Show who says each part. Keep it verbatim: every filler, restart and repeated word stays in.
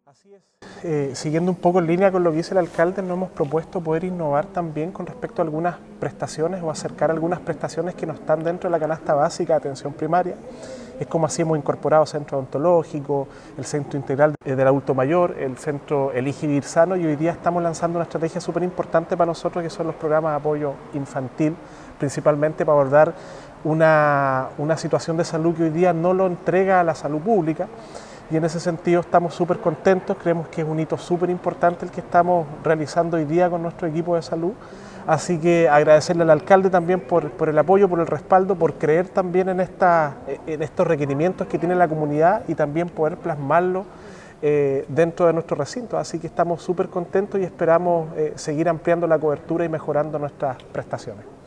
Speaker 1: Así es. Eh, siguiendo un poco en línea con lo que dice el alcalde, nos hemos propuesto poder innovar también con respecto a algunas prestaciones o acercar algunas prestaciones que no están dentro de la canasta básica de atención primaria. Es como así hemos incorporado centro odontológico, el centro integral del adulto mayor, el centro Elige Vivir Sano, y hoy día estamos lanzando una estrategia súper importante para nosotros que son los programas de apoyo infantil, principalmente para abordar una, una situación de salud que hoy día no lo entrega a la salud pública. Y en ese sentido estamos súper contentos, creemos que es un hito súper importante el que estamos realizando hoy día con nuestro equipo de salud. Así que agradecerle al alcalde también por, por el apoyo, por el respaldo, por creer también en, esta, en estos requerimientos que tiene la comunidad y también poder plasmarlo eh, dentro de nuestro recinto. Así que estamos súper contentos y esperamos eh, seguir ampliando la cobertura y mejorando nuestras prestaciones.